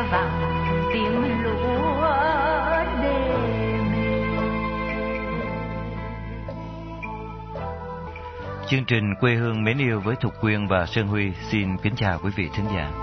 nghe vẳng tiếng lúa đêm. Chương trình Quê hương mến yêu với Thục Quyên và Sơn Huy xin kính chào quý vị thính giả.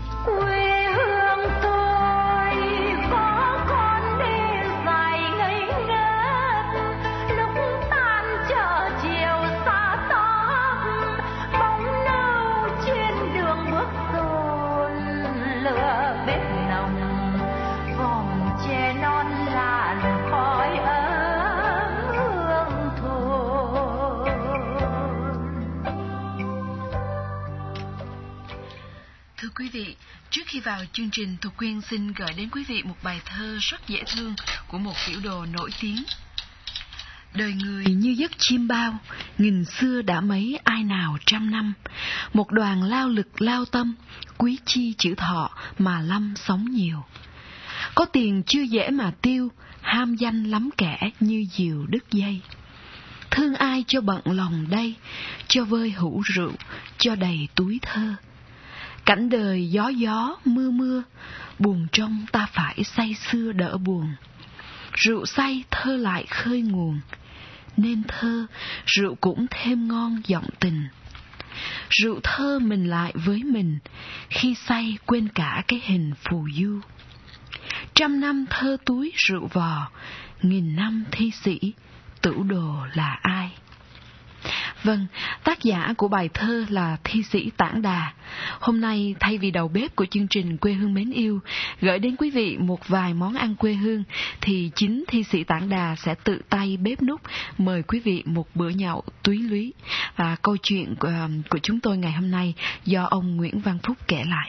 Thưa quý vị, trước khi vào chương trình, Thục Quyên xin gửi đến quý vị một bài thơ rất dễ thương của một tiểu đồ nổi tiếng. Đời người như giấc chim bao, nghìn xưa đã mấy ai nào trăm năm. Một đoàn lao lực lao tâm, quý chi chữ thọ mà lâm sống nhiều. Có tiền chưa dễ mà tiêu, ham danh lắm kẻ như diều đứt dây. Thương ai cho bận lòng đây, cho vơi hũ rượu, cho đầy túi thơ. Cảnh đời gió gió, mưa mưa, buồn trong ta phải say sưa đỡ buồn. Rượu say thơ lại khơi nguồn, nên thơ, rượu cũng thêm ngon giọng tình. Rượu thơ mình lại với mình, khi say quên cả cái hình phù du. Trăm năm thơ túi rượu vò, nghìn năm thi sĩ, tửu đồ là ai? Vâng, tác giả của bài thơ là thi sĩ Tản Đà. Hôm nay thay vì đầu bếp của chương trình Quê hương mến yêu gửi đến quý vị một vài món ăn quê hương, thì chính thi sĩ Tản Đà sẽ tự tay bếp núc mời quý vị một bữa nhậu túy lúy. Và câu chuyện của chúng tôi ngày hôm nay do ông Nguyễn Văn Phúc kể lại.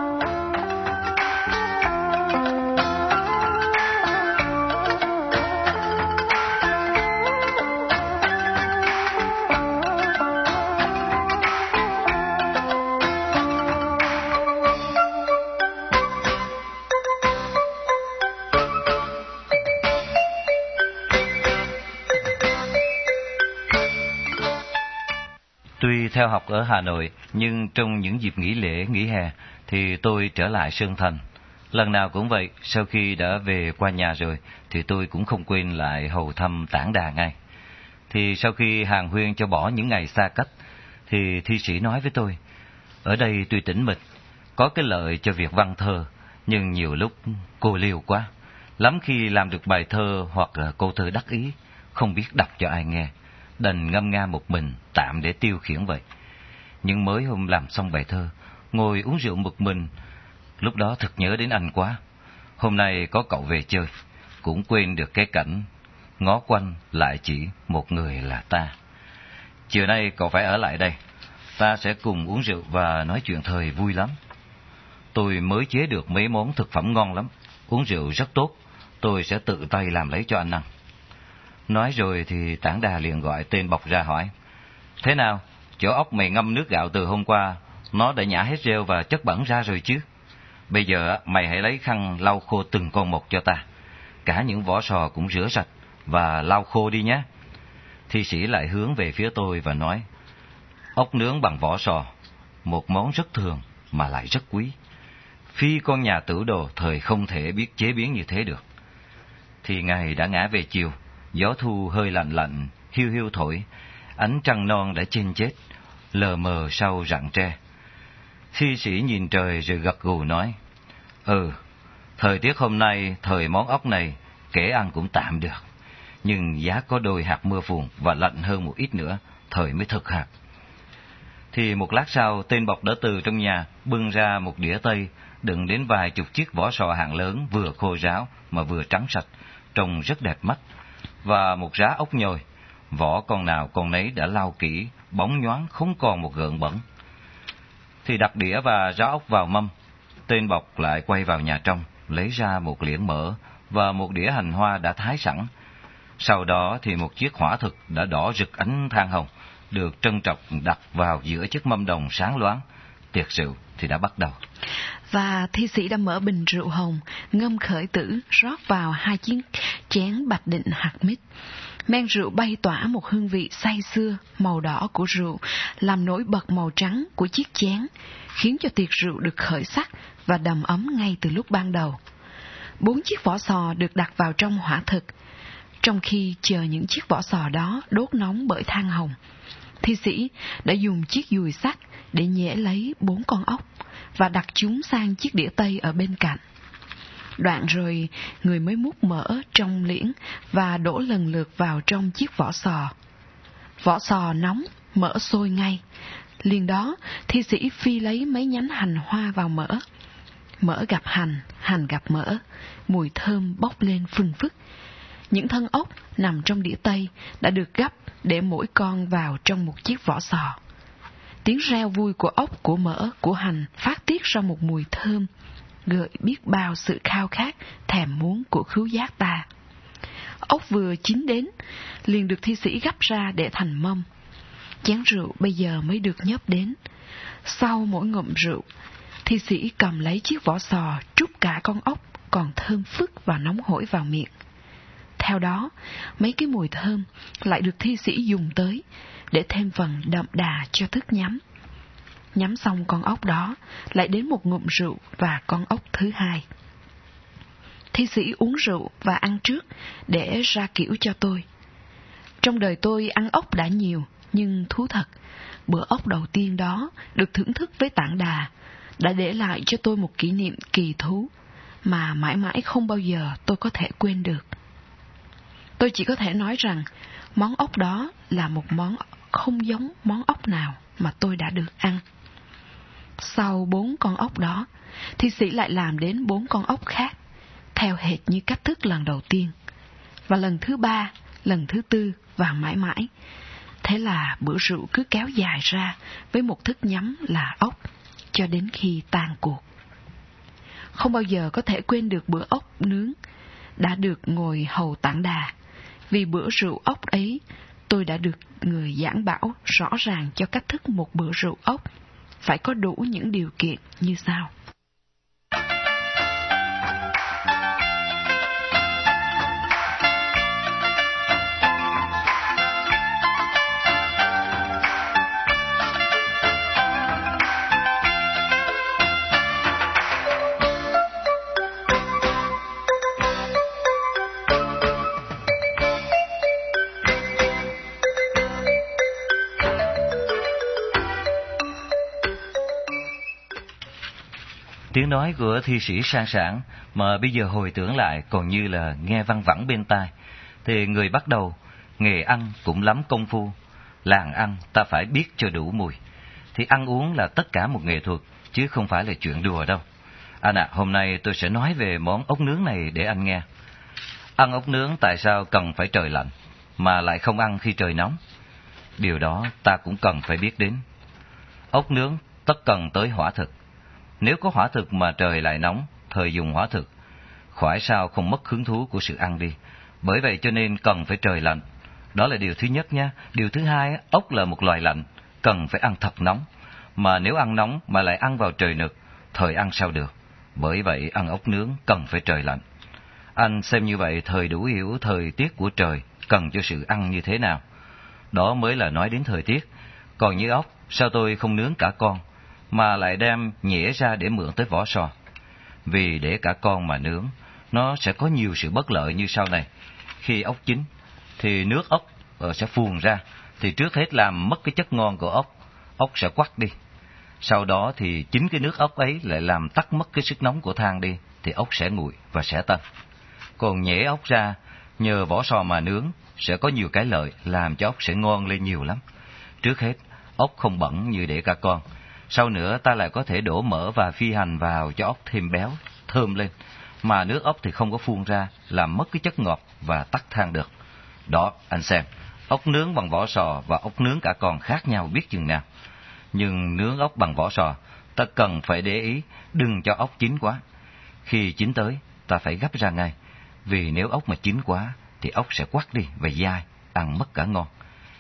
Tuy theo học ở Hà Nội, nhưng trong những dịp nghỉ lễ, nghỉ hè, thì tôi trở lại Sơn Thành. Lần nào cũng vậy, sau khi đã về qua nhà rồi, thì tôi cũng không quên lại hầu thăm Tản Đà ngay. Thì sau khi hàng huyên cho bỏ những ngày xa cách, thì thi sĩ nói với tôi, ở đây tuy tĩnh mịch, có cái lợi cho việc văn thơ, nhưng nhiều lúc cô liều quá. Lắm khi làm được bài thơ hoặc câu thơ đắc ý, không biết đọc cho ai nghe. Đành ngâm nga một mình, tạm để tiêu khiển vậy. Nhưng mới hôm làm xong bài thơ, ngồi uống rượu một mình, lúc đó thật nhớ đến anh quá. Hôm nay có cậu về chơi, cũng quên được cái cảnh, ngó quanh lại chỉ một người là ta. Chiều nay cậu phải ở lại đây, ta sẽ cùng uống rượu và nói chuyện thời vui lắm. Tôi mới chế được mấy món thực phẩm ngon lắm, uống rượu rất tốt, tôi sẽ tự tay làm lấy cho anh ăn. Nói rồi thì Tản Đà liền gọi tên bọc ra hỏi, thế nào, chỗ ốc mày ngâm nước gạo từ hôm qua, nó đã nhả hết rêu và chất bẩn ra rồi chứ? Bây giờ mày hãy lấy khăn lau khô từng con một cho ta, cả những vỏ sò cũng rửa sạch và lau khô đi nhé. Thi sĩ lại hướng về phía tôi và nói, ốc nướng bằng vỏ sò, một món rất thường mà lại rất quý. Phi con nhà tửu đồ thời không thể biết chế biến như thế được. Thì ngày đã ngã về chiều, gió thu hơi lạnh lạnh, hiu hiu thổi, ánh trăng non đã chênh chết, lờ mờ sau rặng tre. Thi sĩ nhìn trời rồi gật gù nói, thời tiết hôm nay, thời món ốc này, kể ăn cũng tạm được, nhưng giá có đôi hạt mưa phùn và lạnh hơn một ít nữa, thời mới thực hạt. Thì một lát sau, tên bọc đã từ trong nhà bưng ra một đĩa tây, đựng đến vài chục chiếc vỏ sò hạng lớn, vừa khô ráo mà vừa trắng sạch, trông rất đẹp mắt, và một rá ốc nhồi, vỏ con nào con nấy đã lau kỹ, bóng nhoáng không còn một gợn bẩn. Thì đặt đĩa và rá ốc vào mâm, tên bọc lại quay vào nhà trong, lấy ra một liễn mỡ và một đĩa hành hoa đã thái sẵn. Sau đó thì một chiếc hỏa thực đã đỏ rực ánh than hồng, được trân trọng đặt vào giữa chiếc mâm đồng sáng loáng. Tiệc rượu thì đã bắt đầu. Và thi sĩ đã mở bình rượu hồng, ngâm khởi tử, rót vào 2 chiếc chén bạch định hạt mít. Men rượu bay tỏa một hương vị say sưa, màu đỏ của rượu làm nổi bật màu trắng của chiếc chén, khiến cho tiệc rượu được khởi sắc và đầm ấm ngay từ lúc ban đầu. 4 chiếc vỏ sò được đặt vào trong hỏa thực. Trong khi chờ những chiếc vỏ sò đó đốt nóng bởi than hồng, thi sĩ đã dùng chiếc dùi sắt để nhễ lấy 4 con ốc và đặt chúng sang chiếc đĩa tây ở bên cạnh. Đoạn rồi, người mới múc mỡ trong liễn và đổ lần lượt vào trong chiếc vỏ sò. Vỏ sò nóng, mỡ sôi ngay. Liền đó, thi sĩ phi lấy mấy nhánh hành hoa vào mỡ. Mỡ gặp hành, hành gặp mỡ, mùi thơm bốc lên phừng phức. Những thân ốc nằm trong đĩa tây đã được gấp để mỗi con vào trong một chiếc vỏ sò. Tiếng reo vui của ốc, của mỡ, của hành phát tiết ra một mùi thơm, gợi biết bao sự khao khát, thèm muốn của khứu giác ta. Ốc vừa chín đến, liền được thi sĩ gắp ra để thành mâm. Chén rượu bây giờ mới được nhấp đến. Sau mỗi ngụm rượu, thi sĩ cầm lấy chiếc vỏ sò trút cả con ốc còn thơm phức và nóng hổi vào miệng. Theo đó, mấy cái mùi thơm lại được thi sĩ dùng tới để thêm phần đậm đà cho thức nhắm. Nhắm xong con ốc đó, lại đến một ngụm rượu và con ốc thứ hai. Thi sĩ uống rượu và ăn trước để ra kiểu cho tôi. Trong đời tôi ăn ốc đã nhiều, nhưng thú thật, bữa ốc đầu tiên đó được thưởng thức với tảng đà đã để lại cho tôi một kỷ niệm kỳ thú mà mãi mãi không bao giờ tôi có thể quên được. Tôi chỉ có thể nói rằng món ốc đó là một món không giống món ốc nào mà tôi đã được ăn. Sau 4 con ốc đó, thi sĩ lại làm đến 4 con ốc khác, theo hệt như cách thức lần đầu tiên. Và lần thứ 3, lần thứ 4 và mãi mãi. Thế là bữa rượu cứ kéo dài ra với một thức nhắm là ốc, cho đến khi tan cuộc. Không bao giờ có thể quên được bữa ốc nướng đã được ngồi hầu tảng đà. Vì bữa rượu ốc ấy, tôi đã được người giảng bảo rõ ràng cho cách thức một bữa rượu ốc phải có đủ những điều kiện như sau. Tiếng nói của thi sĩ sang sảng mà bây giờ hồi tưởng lại còn như là nghe văng vẳng bên tai. Thì người bắt đầu, nghề ăn cũng lắm công phu. Làng ăn ta phải biết cho đủ mùi. Thì ăn uống là tất cả một nghệ thuật, chứ không phải là chuyện đùa đâu. Anh ạ, hôm nay tôi sẽ nói về món ốc nướng này để anh nghe. Ăn ốc nướng tại sao cần phải trời lạnh, mà lại không ăn khi trời nóng? Điều đó ta cũng cần phải biết đến. Ốc nướng tất cần tới hỏa thực. Nếu có hỏa thực mà trời lại nóng, thời dùng hỏa thực, khỏi sao không mất hứng thú của sự ăn đi. Bởi vậy cho nên cần phải trời lạnh. Đó là điều thứ nhất nha. Điều thứ hai, ốc là một loài lạnh, cần phải ăn thật nóng. Mà nếu ăn nóng mà lại ăn vào trời nực, thời ăn sao được. Bởi vậy ăn ốc nướng cần phải trời lạnh. Anh xem như vậy thời đủ hiểu thời tiết của trời cần cho sự ăn như thế nào. Đó mới là nói đến thời tiết. Còn như ốc, sao tôi không nướng cả con, mà lại đem nhễ ra để mượn tới vỏ sò? Vì để cả con mà nướng, nó sẽ có nhiều sự bất lợi như sau này. Khi ốc chín, thì nước ốc sẽ phun ra, thì trước hết làm mất cái chất ngon của ốc, ốc sẽ quắt đi. Sau đó thì chính cái nước ốc ấy lại làm tắt mất cái sức nóng của than đi, thì ốc sẽ nguội và sẽ tanh. Còn nhễ ốc ra, nhờ vỏ sò mà nướng, sẽ có nhiều cái lợi, làm cho ốc sẽ ngon lên nhiều lắm. Trước hết, ốc không bẩn như để cả con. Sau nữa ta lại có thể đổ mỡ và phi hành vào cho ốc thêm béo, thơm lên. Mà nước ốc thì không có phun ra, làm mất cái chất ngọt và tắt than được. Đó, anh xem, ốc nướng bằng vỏ sò và ốc nướng cả con khác nhau biết chừng nào. Nhưng nướng ốc bằng vỏ sò, ta cần phải để ý, đừng cho ốc chín quá. Khi chín tới, ta phải gấp ra ngay. Vì nếu ốc mà chín quá, thì ốc sẽ quắt đi và dai, ăn mất cả ngon.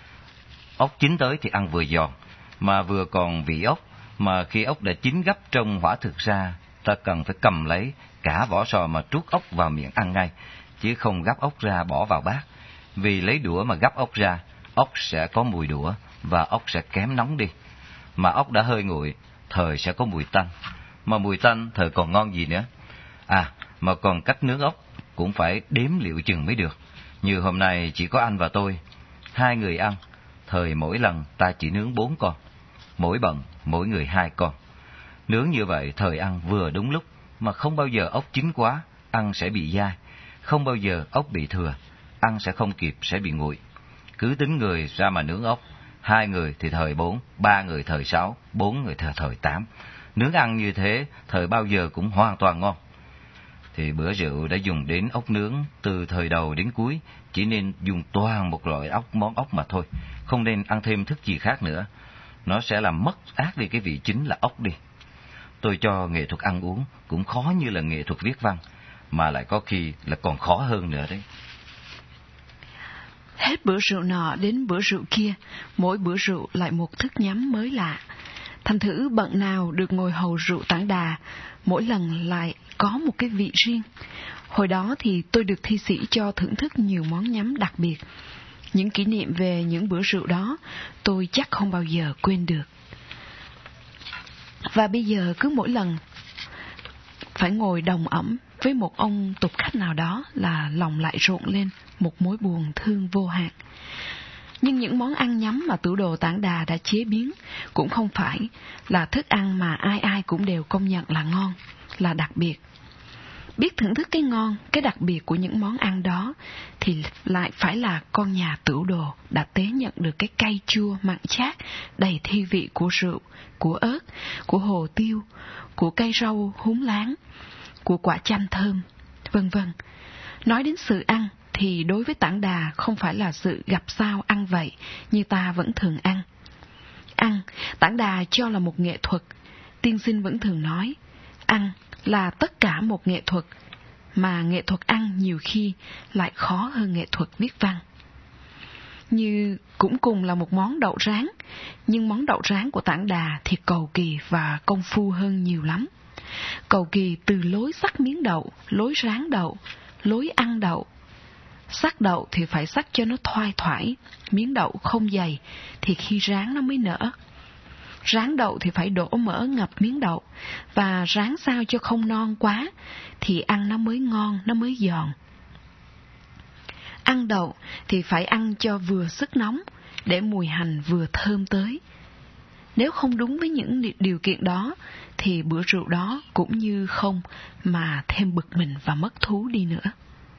Ốc chín tới thì ăn vừa giòn, mà vừa còn vị ốc. Mà khi ốc đã chín gấp trong hỏa thực ra, ta cần phải cầm lấy cả vỏ sò mà trút ốc vào miệng ăn ngay, chứ không gắp ốc ra bỏ vào bát. vì lấy đũa mà gắp ốc ra, ốc sẽ có mùi đũa và ốc sẽ kém nóng đi. Mà ốc đã hơi nguội, thời sẽ có mùi tanh, mà mùi tanh thời còn ngon gì nữa. À, mà còn cách nướng ốc cũng phải đếm liệu chừng mới được. Như hôm nay chỉ có anh và tôi, 2 người ăn, thời mỗi lần ta chỉ nướng 4 con, mỗi bận mỗi người 2 con. Nướng như vậy thời ăn vừa đúng lúc, mà không bao giờ ốc chín quá, ăn sẽ bị dai, không bao giờ ốc bị thừa, ăn sẽ không kịp, sẽ bị nguội. Cứ tính người ra mà nướng ốc, 2 người thì thời 4, 3 người thời 6, 4 người thời 8. Nướng ăn như thế, thời bao giờ cũng hoàn toàn ngon. Thì bữa rượu đã dùng đến ốc nướng từ thời đầu đến cuối, chỉ nên dùng toàn một loại món ốc mà thôi, không nên ăn thêm thức gì khác nữa. Nó sẽ làm mất át đi cái vị chính là ốc đi. Tôi cho nghệ thuật ăn uống cũng khó như là nghệ thuật viết văn, mà lại có khi là còn khó hơn nữa đấy. Hết bữa rượu nọ đến bữa rượu kia, mỗi bữa rượu lại một thức nhắm mới lạ. Thành thử bận nào được ngồi hầu rượu Tản Đà, mỗi lần lại có một cái vị riêng. Hồi đó thì tôi được thi sĩ cho thưởng thức nhiều món nhắm đặc biệt. Những kỷ niệm về những bữa rượu đó tôi chắc không bao giờ quên được. Và bây giờ cứ mỗi lần phải ngồi đồng ẩm với một ông tục khách nào đó là lòng lại rộn lên một mối buồn thương vô hạn. Nhưng những món ăn nhắm mà tửu đồ Tản Đà đã chế biến cũng không phải là thức ăn mà ai ai cũng đều công nhận là ngon, là đặc biệt. Biết thưởng thức cái ngon, cái đặc biệt của những món ăn đó thì lại phải là con nhà tửu đồ đã tế nhận được cái cay chua mặn chát đầy thi vị của rượu, của ớt, của hồ tiêu, của cây rau húng láng, của quả chanh thơm, vân vân. Nói đến sự ăn thì đối với Tản Đà không phải là sự gặp sao ăn vậy như ta vẫn thường ăn. Ăn, Tản Đà cho là một nghệ thuật. Tiên sinh vẫn thường nói, ăn là tất cả một nghệ thuật, mà nghệ thuật ăn nhiều khi lại khó hơn nghệ thuật viết văn. Như cũng cùng là một món đậu rán, nhưng món đậu rán của Tản Đà thì cầu kỳ và công phu hơn nhiều lắm. Cầu kỳ từ lối sắc miếng đậu, lối rán đậu, lối ăn đậu. Sắc đậu thì phải sắc cho nó thoai thoải, miếng đậu không dày thì khi rán nó mới nở. Rán đậu thì phải đổ mỡ ngập miếng đậu, và rán sao cho không non quá thì ăn nó mới ngon, nó mới giòn. Ăn đậu thì phải ăn cho vừa sức nóng để mùi hành vừa thơm tới. Nếu không đúng với những điều kiện đó thì bữa rượu đó cũng như không mà thêm bực mình và mất thú đi nữa.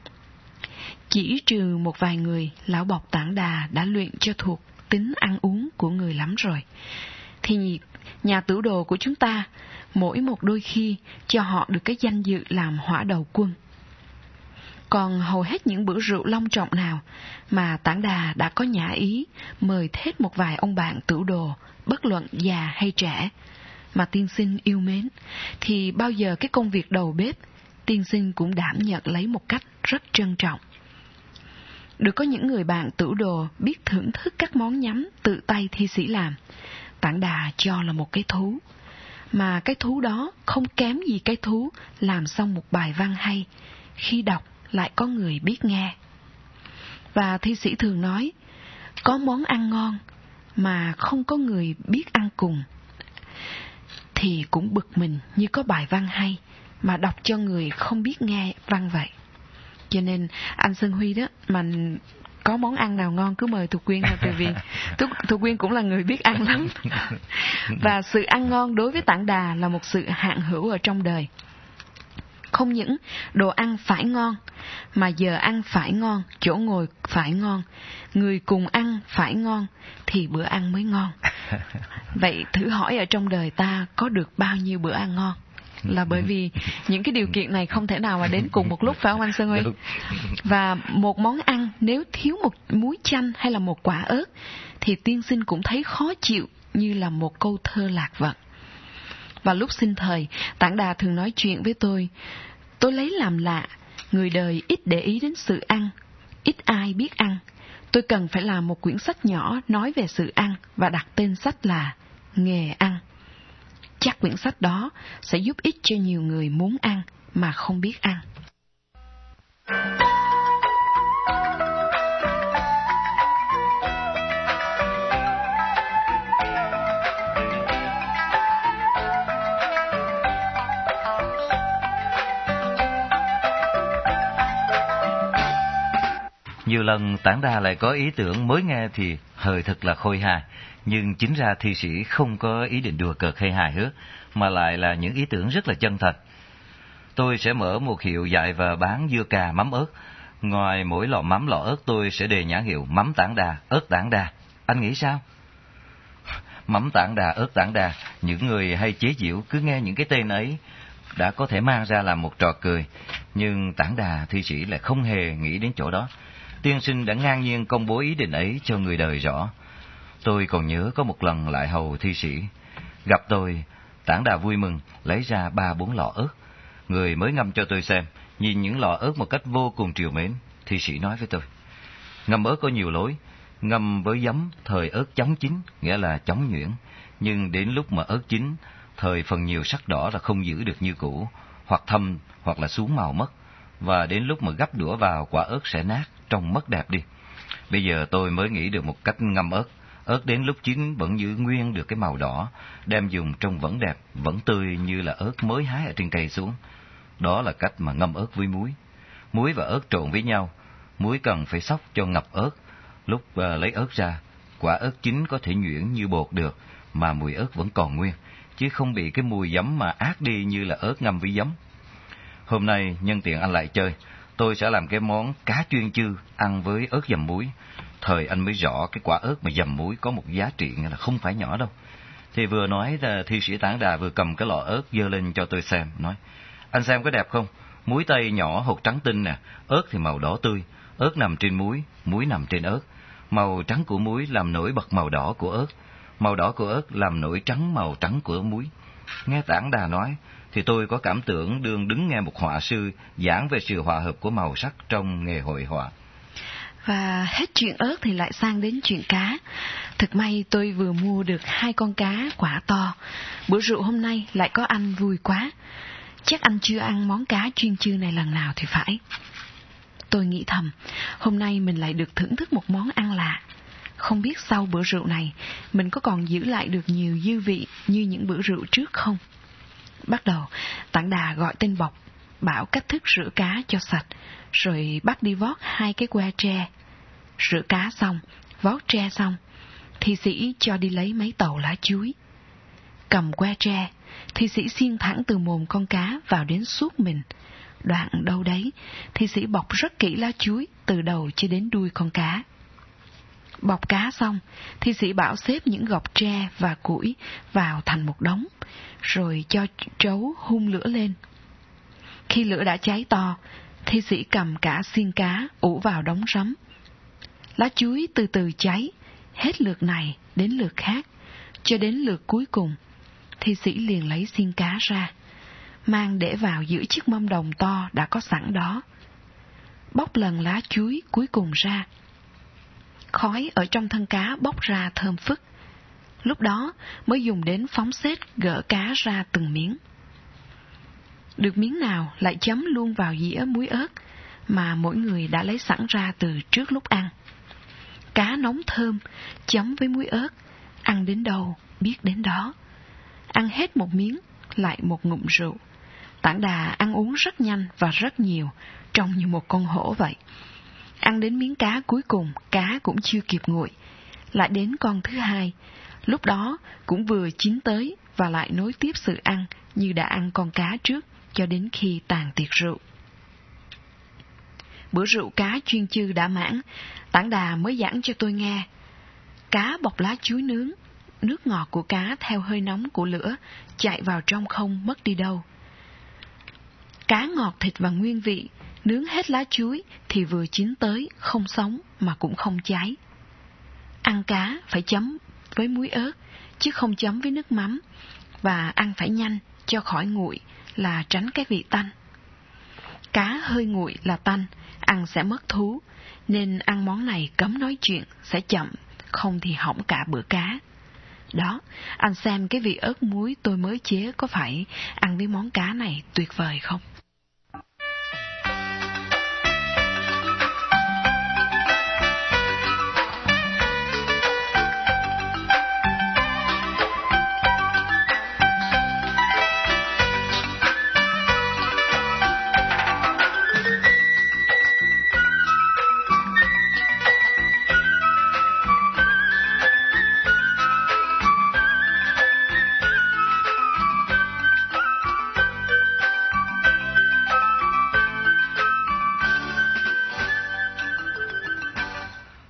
Chỉ trừ một vài người, lão bộc Tản Đà đã luyện cho thuộc tính ăn uống của người lắm rồi, thì nhà tửu đồ của chúng ta mỗi một đôi khi cho họ được cái danh dự làm hỏa đầu quân. Còn hầu hết những bữa rượu long trọng nào mà Tản Đà đã có nhã ý mời hết một vài ông bạn tửu đồ, bất luận già hay trẻ, mà tiên sinh yêu mến, thì bao giờ cái công việc đầu bếp tiên sinh cũng đảm nhận lấy một cách rất trân trọng. Được có những người bạn tửu đồ biết thưởng thức các món nhắm tự tay thi sĩ làm, Tản Đà cho là một cái thú, mà cái thú đó không kém gì cái thú làm xong một bài văn hay, khi đọc lại có người biết nghe. Và thi sĩ thường nói, có món ăn ngon mà không có người biết ăn cùng thì cũng bực mình như có bài văn hay mà đọc cho người không biết nghe văn vậy. Cho nên anh Sơn Huy đó, mà có món ăn nào ngon cứ mời Thục Quyên, tại vì Thục Quyên cũng là người biết ăn lắm. Và sự ăn ngon đối với Tản Đà là một sự hạn hữu ở trong đời. Không những đồ ăn phải ngon, mà giờ ăn phải ngon, chỗ ngồi phải ngon, người cùng ăn phải ngon, thì bữa ăn mới ngon. Vậy thử hỏi ở trong đời ta có được bao nhiêu bữa ăn ngon? Là bởi vì những cái điều kiện này không thể nào mà đến cùng một lúc, phải không anh Sơn Huy? Và một món ăn nếu thiếu một muối chanh hay là một quả ớt thì tiên sinh cũng thấy khó chịu như là một câu thơ lạc vận. Và lúc sinh thời, Tản Đà thường nói chuyện với tôi lấy làm lạ, người đời ít để ý đến sự ăn, ít ai biết ăn. Tôi cần phải làm một quyển sách nhỏ nói về sự ăn và đặt tên sách là Nghề Ăn. Chắc quyển sách đó sẽ giúp ích cho nhiều người muốn ăn mà không biết ăn. Nhiều lần Tản Đà lại có ý tưởng mới nghe thì hời thật là khôi hài, nhưng chính ra thi sĩ không có ý định đùa cợt hay hài hước, mà lại là những ý tưởng rất là chân thật. Tôi sẽ mở một hiệu dạy và bán dưa cà mắm ớt. Ngoài mỗi lọ mắm lọ ớt tôi sẽ đề nhãn hiệu mắm Tản Đà, ớt Tản Đà. Anh nghĩ sao? Mắm Tản Đà, ớt Tản Đà, những người hay chế giễu cứ nghe những cái tên ấy đã có thể mang ra làm một trò cười, nhưng Tản Đà thi sĩ lại không hề nghĩ đến chỗ đó. Tiên sinh đã ngang nhiên công bố ý định ấy cho người đời rõ. Tôi còn nhớ có một lần lại hầu thi sĩ, gặp tôi, Tản Đà vui mừng lấy ra 3-4 lọ ớt. Người mới ngâm cho tôi xem, nhìn những lọ ớt một cách vô cùng trìu mến. Thi sĩ nói với tôi, ngâm ớt có nhiều lối. Ngâm với giấm, thời ớt chóng chín, nghĩa là chóng nhuyễn. Nhưng đến lúc mà ớt chín, thời phần nhiều sắc đỏ là không giữ được như cũ, hoặc thâm, hoặc là xuống màu mất. Và đến lúc mà gắp đũa vào, quả ớt sẽ nát, trông mất đẹp đi. Bây giờ tôi mới nghĩ được một cách ngâm ớt. Ớt đến lúc chín vẫn giữ nguyên được cái màu đỏ, đem dùng trông vẫn đẹp, vẫn tươi như là ớt mới hái ở trên cây xuống. Đó là cách mà ngâm ớt với muối. Muối và ớt trộn với nhau. Muối cần phải xóc cho ngập ớt. Lúc lấy ớt ra, quả ớt chín có thể nhuyễn như bột được, mà mùi ớt vẫn còn nguyên, chứ không bị cái mùi giấm mà át đi như là ớt ngâm với giấm. Hôm nay, nhân tiện anh lại chơi, tôi sẽ làm cái món cá chuyên chư ăn với ớt dầm muối. Thời anh mới rõ cái quả ớt mà dầm muối có một giá trị là không phải nhỏ đâu. Thì vừa nói là thi sĩ Tản Đà vừa cầm cái lọ ớt giơ lên cho tôi xem, nói, anh xem có đẹp không? Muối tây nhỏ hột trắng tinh nè, ớt thì màu đỏ tươi, ớt nằm trên muối, muối nằm trên ớt. Màu trắng của muối làm nổi bật màu đỏ của ớt, màu đỏ của ớt làm nổi trắng màu trắng của muối. Nghe Tản Đà nói, thì tôi có cảm tưởng đương đứng nghe một họa sư giảng về sự hòa hợp của màu sắc trong nghề hội họa. Và hết chuyện ớt thì lại sang đến chuyện cá. Thực may tôi vừa mua được 2 con cá quả to. Bữa rượu hôm nay lại có anh vui quá. Chắc anh chưa ăn món cá chuyên chư này lần nào thì phải. Tôi nghĩ thầm, hôm nay mình lại được thưởng thức một món ăn lạ. Không biết sau bữa rượu này, mình có còn giữ lại được nhiều dư vị như những bữa rượu trước không? Bắt đầu, Tản Đà gọi tên bọc, bảo cách thức rửa cá cho sạch, rồi bắt đi vót 2 cái que tre. Rửa cá xong, vót tre xong, thi sĩ cho đi lấy mấy tàu lá chuối. Cầm que tre, thi sĩ xiên thẳng từ mồm con cá vào đến suốt mình. Đoạn đâu đấy, thi sĩ bọc rất kỹ lá chuối từ đầu cho đến đuôi con cá. Bọc cá xong, thi sĩ bảo xếp những gọc tre và củi vào thành một đống, rồi cho trấu hun lửa lên. Khi lửa đã cháy to, thi sĩ cầm cả xiên cá ủ vào đống rấm. Lá chuối từ từ cháy, hết lượt này đến lượt khác, cho đến lượt cuối cùng, thi sĩ liền lấy xiên cá ra, mang để vào giữa chiếc mâm đồng to đã có sẵn đó. Bóc lần lá chuối cuối cùng ra. Khói ở trong thân cá bốc ra thơm phức. Lúc đó mới dùng đến phóng sét gỡ cá ra từng miếng. Được miếng nào lại chấm luôn vào dĩa muối ớt mà mỗi người đã lấy sẵn ra từ trước lúc ăn. Cá nóng thơm, chấm với muối ớt, ăn đến đâu biết đến đó. Ăn hết một miếng, lại một ngụm rượu. Tản Đà ăn uống rất nhanh và rất nhiều, trông như một con hổ vậy. Ăn đến miếng cá cuối cùng, cá cũng chưa kịp nguội. Lại đến con thứ hai, lúc đó cũng vừa chín tới và lại nối tiếp sự ăn như đã ăn con cá trước cho đến khi tàn tiệc rượu. Bữa rượu cá chuyên chư đã mãn, Tản Đà mới giảng cho tôi nghe. Cá bọc lá chuối nướng, nước ngọt của cá theo hơi nóng của lửa chạy vào trong không mất đi đâu. Cá ngọt thịt và nguyên vị, nướng hết lá chuối thì vừa chín tới, không sống mà cũng không cháy. Ăn cá phải chấm với muối ớt, chứ không chấm với nước mắm, và ăn phải nhanh cho khỏi nguội là tránh cái vị tanh. Cá hơi nguội là tanh, ăn sẽ mất thú, nên ăn món này cấm nói chuyện, sẽ chậm, không thì hỏng cả bữa cá. Đó, anh xem cái vị ớt muối tôi mới chế có phải ăn với món cá này tuyệt vời không?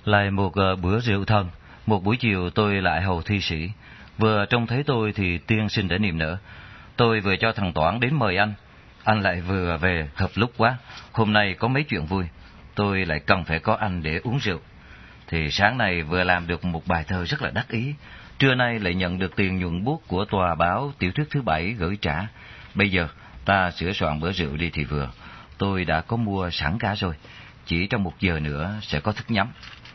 Lại một bữa rượu thân. Một buổi chiều tôi lại hầu thi sĩ. Vừa trông thấy tôi thì tiên sinh đã niềm nở. Tôi vừa cho thằng Toán đến mời anh. Anh lại vừa về, hợp lúc quá. Hôm nay có mấy chuyện vui. Tôi lại cần phải có anh để uống rượu. Thì sáng nay vừa làm được một bài thơ rất là đắc ý. Trưa nay lại nhận được tiền nhuận bút của tòa báo tiểu thuyết thứ 7 gửi trả. Bây giờ ta sửa soạn bữa rượu đi thì vừa. Tôi đã có mua sẵn cả rồi. Chỉ trong 1 giờ nữa sẽ có thức nhắm.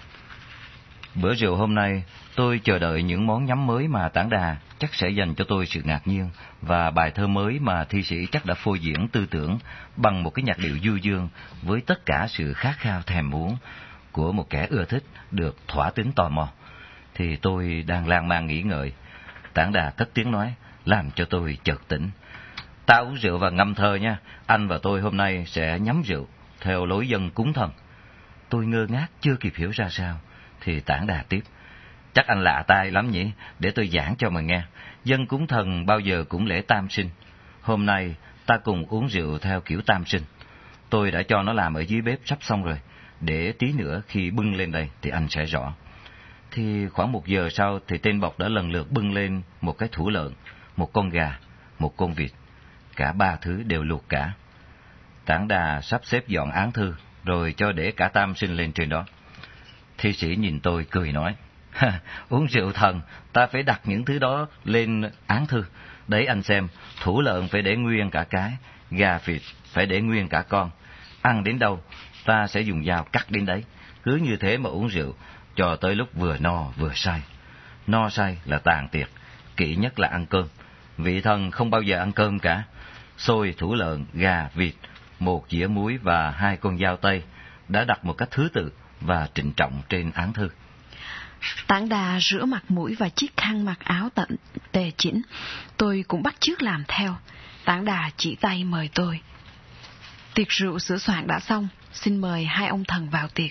Bữa rượu hôm nay, tôi chờ đợi những món nhắm mới mà Tản Đà chắc sẽ dành cho tôi sự ngạc nhiên, và bài thơ mới mà thi sĩ chắc đã phô diễn tư tưởng bằng một cái nhạc điệu du dương với tất cả sự khát khao thèm muốn của một kẻ ưa thích được thỏa tính tò mò. Thì tôi đang lan man nghĩ ngợi. Tản Đà cất tiếng nói, làm cho tôi chợt tỉnh. Ta uống rượu và ngâm thơ nha, anh và tôi hôm nay sẽ nhắm rượu theo lối dân cúng thần. Tôi ngơ ngác chưa kịp hiểu ra sao, thì Tản Đà tiếp. Chắc anh lạ tai lắm nhỉ, để tôi giảng cho mà nghe. Dân cúng thần bao giờ cũng lễ tam sinh. Hôm nay ta cùng uống rượu theo kiểu tam sinh. Tôi đã cho nó làm ở dưới bếp sắp xong rồi, để tí nữa khi bưng lên đây thì anh sẽ rõ. Thì khoảng 1 giờ sau thì tên bọc đã lần lượt bưng lên một cái thủ lợn, một con gà, một con vịt. Cả 3 thứ đều luộc cả. Tản Đà sắp xếp dọn án thư, rồi cho để cả tam sinh lên trên đó. Thi sĩ nhìn tôi cười nói, uống rượu thần, ta phải đặt những thứ đó lên án thư. Đấy anh xem, thủ lợn phải để nguyên cả cái, gà vịt phải để nguyên cả con. Ăn đến đâu, ta sẽ dùng dao cắt đến đấy. Cứ như thế mà uống rượu, cho tới lúc vừa no vừa say. No say là tàn tiệc, kỵ nhất là ăn cơm. Vị thần không bao giờ ăn cơm cả. Xôi, thủ lợn, gà, vịt, 1 dĩa muối và 2 con dao tây đã đặt một cách thứ tự và trịnh trọng trên án thư. Tản Đà rửa mặt mũi và chiếc khăn mặc áo tận tề chỉnh. Tôi cũng bắt chước làm theo. Tản Đà chỉ tay mời tôi. Tiệc rượu sửa soạn đã xong, xin mời 2 ông thần vào tiệc.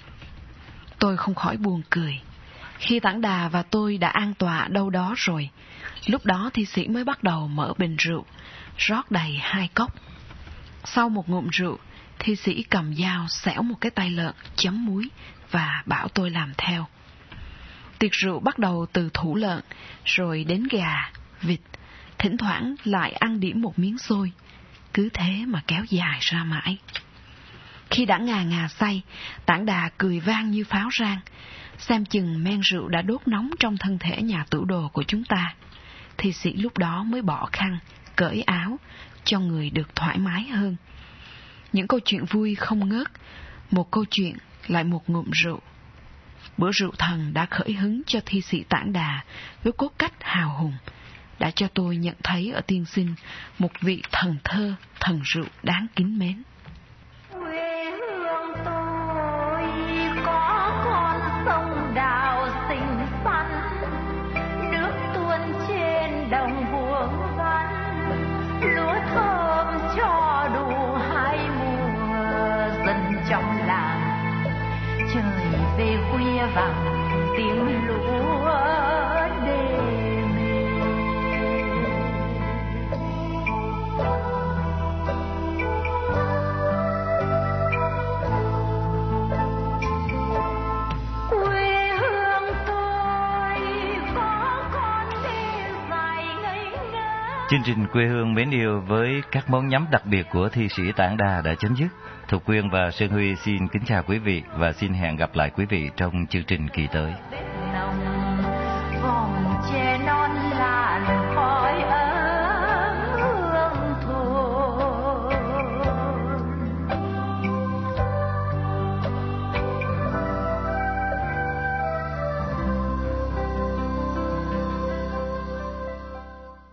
Tôi không khỏi buồn cười. Khi Tản Đà và tôi đã an tọa đâu đó rồi, lúc đó thi sĩ mới bắt đầu mở bình rượu, rót đầy 2 cốc. Sau một ngụm rượu, thi sĩ cầm dao xẻo một cái tay lợn chấm muối và bảo tôi làm theo. Tiệc rượu bắt đầu từ thủ lợn, rồi đến gà, vịt, thỉnh thoảng lại ăn điểm một miếng xôi. Cứ thế mà kéo dài ra mãi. Khi đã ngà ngà say, Tản Đà cười vang như pháo rang. Xem chừng men rượu đã đốt nóng trong thân thể nhà tửu đồ của chúng ta. Thi sĩ lúc đó mới bỏ khăn, cởi áo, cho người được thoải mái hơn. Những câu chuyện vui không ngớt, một câu chuyện lại một ngụm rượu. Bữa rượu thần đã khởi hứng cho thi sĩ Tản Đà với cốt cách hào hùng, đã cho tôi nhận thấy ở tiên sinh một vị thần thơ, thần rượu đáng kính mến. Quê hương tôi có con sông đào xinh xắn, nước tuôn trên đồng vuông vắn, lúa thơm cho đủ 2 mùa. Dân trong làng trời về khuya vàng tiếng lúa đêm. Quê hương tôi có con đê dài ngây ngất. Chương trình Quê hương mến yêu với các món nhắm đặc biệt của thi sĩ Tản Đà đã chấm dứt. Thục Quyên và Sơn Huy xin kính chào quý vị và xin hẹn gặp lại quý vị trong chương trình kỳ tới.